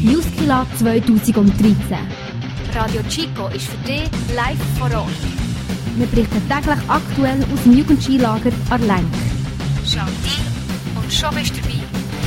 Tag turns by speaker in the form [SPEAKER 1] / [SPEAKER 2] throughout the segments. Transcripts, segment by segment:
[SPEAKER 1] Musicula 2013.
[SPEAKER 2] Radio Chico ist für dich live vor Ort.
[SPEAKER 1] Wir berichten täglich aktuell aus dem Jugendskilager Arlenk.
[SPEAKER 2] Schau rein und schon bist du dabei.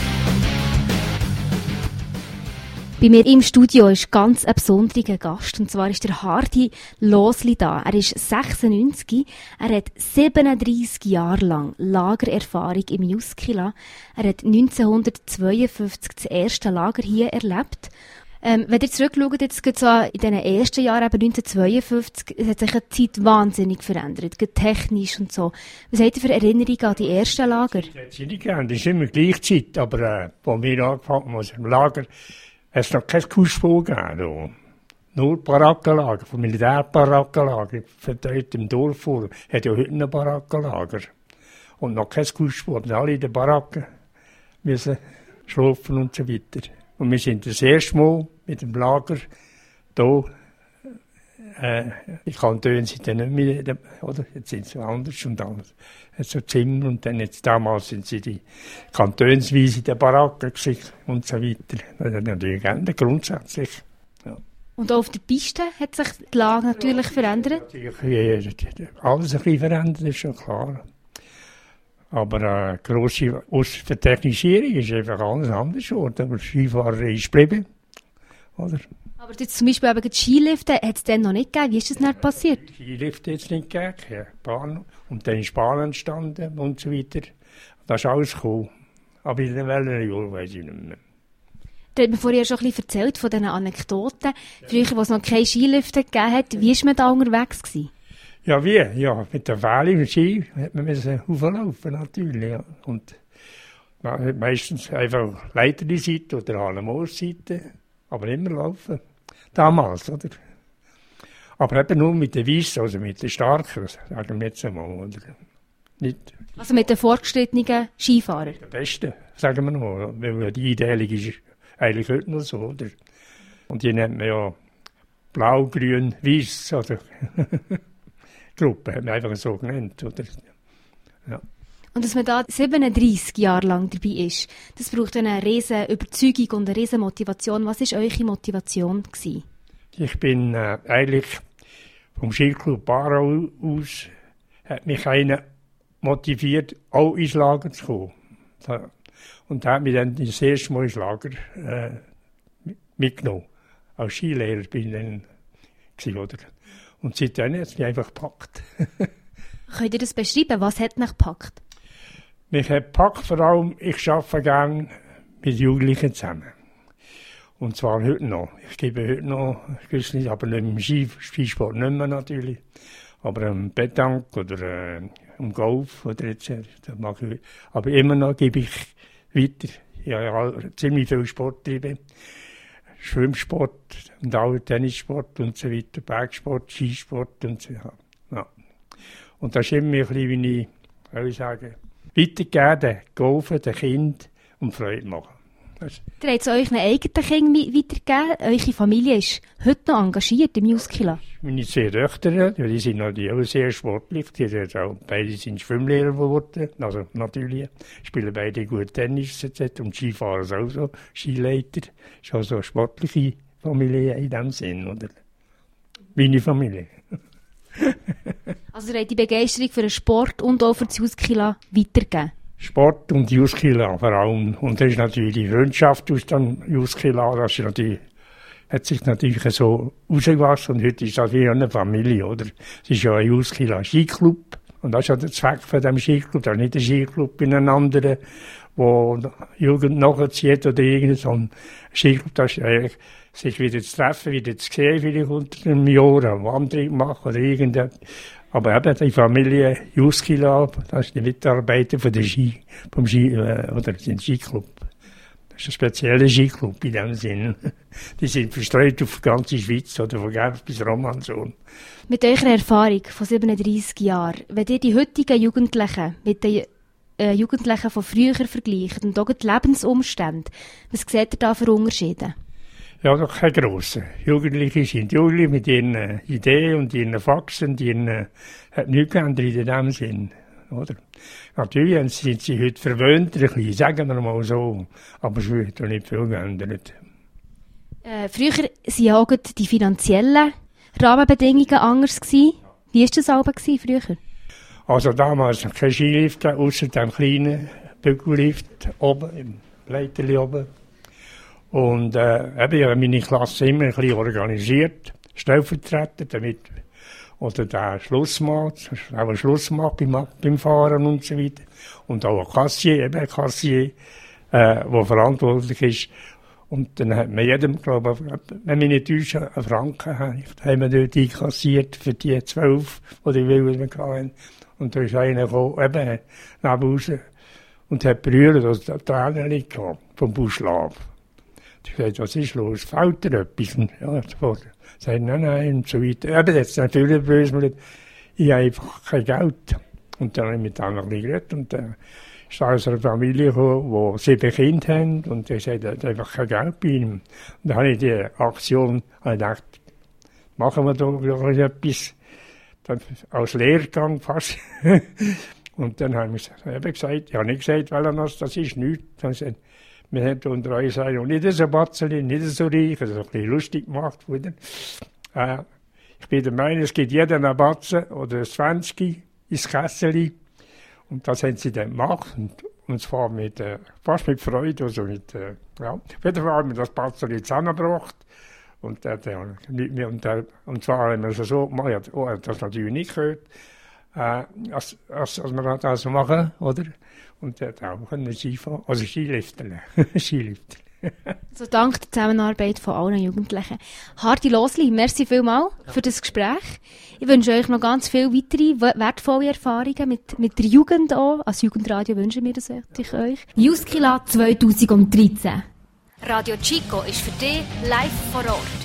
[SPEAKER 1] Bei mir im Studio ist ganz ein besonderer Gast, und zwar ist der Hardy Losli da. Er ist 96, er hat 37 Jahre lang Lagererfahrung im Juskila. Er hat 1952 das erste Lager hier erlebt. Wenn ihr zurückschaut, jetzt so in diesen ersten Jahren, eben 1952, hat sich die Zeit wahnsinnig verändert, technisch und so. Was habt ihr für Erinnerungen an die ersten Lager?
[SPEAKER 3] Das ist immer gleich Zeit, aber als wir angefangen haben im Lager, hat es noch kein Kussspur gegeben. Nur Barackenlager, von Militärbarackenlager, verteilt im Dorf vor. Hat ja heute ein Barackenlager. Und noch kein Kussspur. Wir alle in den Baracken müssen schlafen und so weiter. Und wir sind das erste Mal mit dem Lager hier. Die Kantone sind dann nicht mehr, oder? Jetzt sind sie anders und anders. So Zimmer und dann jetzt damals sind sie die kantonsweise in den Baracken und so weiter. Das hat natürlich geändert, grundsätzlich. Ja.
[SPEAKER 1] Und auch auf der Piste hat sich die Lage natürlich verändert?
[SPEAKER 3] Natürlich, alles ein bisschen verändert, ist schon klar. Aber grosse Vertechnisierung ist einfach alles anders geworden. Aber Skifahrer ist geblieben, oder?
[SPEAKER 1] Aber jetzt zum Beispiel eben die Skilifte hat es dann noch nicht gegeben. Wie ist das nicht passiert?
[SPEAKER 3] Die Skilifte hat es nicht gegeben, ja, Bahn. Und dann ist Bahn entstanden und so weiter. Das ist alles gekommen. Aber in den Wellenjahren weiss ich nicht mehr.
[SPEAKER 1] Du hast mir vorher schon ein bisschen erzählt von diesen Anekdoten. Früher, wo es noch keine Skilifte gegeben hat, wie war man da unterwegs gewesen?
[SPEAKER 3] Ja, wie? Ja, mit der Welle im Ski hat man hochlaufen natürlich. Ja. Und meistens einfach Leiterseite oder Hanemoos-Seite. Aber immer laufen. Damals, oder? Aber eben nur mit den Weissen, also mit den Starken, sagen wir jetzt einmal, oder? Nicht.
[SPEAKER 1] Also mit den fortgeschrittenen Skifahrern?
[SPEAKER 3] Der Besten, sagen wir mal. Weil die Einteilung ist eigentlich heute noch so, oder? Und die nennt man ja Blau, Grün, Weiss, oder? Gruppe, hat man einfach so genannt, oder? Ja.
[SPEAKER 1] Und dass man da 37 Jahre lang dabei ist, das braucht eine riesen Überzeugung und eine riesen Motivation. Was war eure Motivation gewesen?
[SPEAKER 3] Ich bin eigentlich vom Skiclub Barau aus, hat mich einer motiviert, auch ins Lager zu kommen. Und da hat mich dann das erste Mal ins Lager mitgenommen. Als Skilehrer bin ich dann gewesen, oder? Und seitdem hat es mich einfach gepackt.
[SPEAKER 1] Könnt ihr das beschreiben? Was hat mich gepackt?
[SPEAKER 3] Mich hat gepackt, vor allem, ich arbeite gerne mit Jugendlichen zusammen. Und zwar heute noch. Ich gebe heute noch, ich weiß nicht, aber nicht im Skisport nicht mehr natürlich. Aber im Petanque oder im Golf oder jetzt, das mache ich. Aber immer noch gebe ich weiter. Ich habe ziemlich viel Sport getrieben. Schwimmsport und auch Tennissport und so weiter, Bergsport, Skisport und so. Ja. Und das ist immer ein bisschen, wie ich, soll ich sagen, weitergeben, golfen, den Kind und Freude machen.
[SPEAKER 1] Ihr habt es euren eigenen Kindern weitergegeben. Eure Familie ist heute noch engagiert im Juskila.
[SPEAKER 3] Meine zwei Töchter, die sind natürlich auch sehr sportlich. Die sind auch, beide sind Schwimmlehrer geworden. Also natürlich spielen beide gut Tennis und Skifahren ist auch so. Skileiter. Ist auch so eine sportliche Familie in dem Sinn, oder? Meine Familie.
[SPEAKER 1] Also ihr habt die Begeisterung für den Sport und auch für das Juskila weitergegeben?
[SPEAKER 3] Sport und Juskila vor allem. Und das ist natürlich die Freundschaft aus dem Juskila. Das ist natürlich, hat sich natürlich so rausgewachsen. Und heute ist das wie eine Familie, oder? Es ist ja ein Juskila Skiclub. Und das ist ja der Zweck von diesem Skiclub. Das ist nicht ein Skiclub in einem anderen, wo Jugend nachzieht oder irgendwas. Sondern ein Skiclub, das ist eigentlich, sich wieder zu treffen, wieder zu sehen, vielleicht unter einem Jahr, eine Wanderung machen oder irgendetwas. Aber eben die Familie Juskila, das ist die Mitarbeiter von der vom Skiclub. Das ist ein spezieller Skiclub in dem Sinn. Die sind verstreut auf die ganze Schweiz, oder von Genf bis Romanshorn.
[SPEAKER 1] Mit eurer Erfahrung von 37 Jahren, wenn ihr die heutigen Jugendlichen mit den Jugendlichen von früher vergleicht und auch die Lebensumstände, was seht ihr da für Unterschiede?
[SPEAKER 3] Ja, doch kein grosser. Jugendliche sind Jugendliche mit ihren Ideen und ihren Faxen, hat nichts geändert in dem Sinn, oder? Natürlich sind sie heute verwöhnt, ein bisschen, sagen wir mal so, aber es wird doch nicht viel geändert.
[SPEAKER 1] Früher waren ja auch die finanziellen Rahmenbedingungen anders gewesen. Wie war das aber früher?
[SPEAKER 3] Also damals kein Skilift, außer dem kleinen Bügellift oben, im Leiterli oben. Und ich habe meine Klasse immer ein bisschen organisiert, stellvertretend, damit, oder der Schlussmann, auch ein Schlussmann beim Fahren und so weiter. Und auch ein Kassier, der verantwortlich ist. Und dann hat man jedem, glaube ich, wenn wir nicht täuschen, einen Franken haben wir dort einkassiert für die 12, die die Wilden hatten. Und da ist einer gekommen, eben, nach Hause, und hat berührt, also der Trainer gehabt, vom Buschlaf. Ich sagte, was ist los? Fällt dir etwas? Und ja, sofort. Sagt, nein, und so weiter. Eben, jetzt sind viele böse, ich habe einfach kein Geld. Und dann habe ich mit anderen geredet, und dann ist aus einer Familie gekommen, die 7 Kinder haben, und der sagt, er hat einfach kein Geld bei ihm. Und dann habe ich die Aktion gedacht, machen wir doch etwas, dann als Lehrgang fast. Und dann haben wir eben gesagt, ich habe nicht gesagt, das ist nichts. Dann gesagt, wir haben unter uns nicht so Batzeli, nicht so reich, also ein bisschen lustig gemacht worden. Ich bin der Meinung, es gibt jeden einen Batzen oder ein 20 ins Kesseli. Und das haben sie dann gemacht. Und zwar fast mit Freude. Also auf jeden Fall haben wir das Batzeli zusammengebracht. Und zwar haben wir es so gemacht, er hat das natürlich nicht gehört, als wir das machen, oder? Und er hat auch einen Skifahren, also Skiliften.
[SPEAKER 1] Also dank der Zusammenarbeit von allen Jugendlichen. Hardy Losli, merci vielmals für das Gespräch. Ich wünsche euch noch ganz viele weitere wertvolle Erfahrungen mit der Jugend auch. Als Jugendradio wünschen wir das euch. Juskila 2013.
[SPEAKER 2] Radio Chico ist für dich live vor Ort.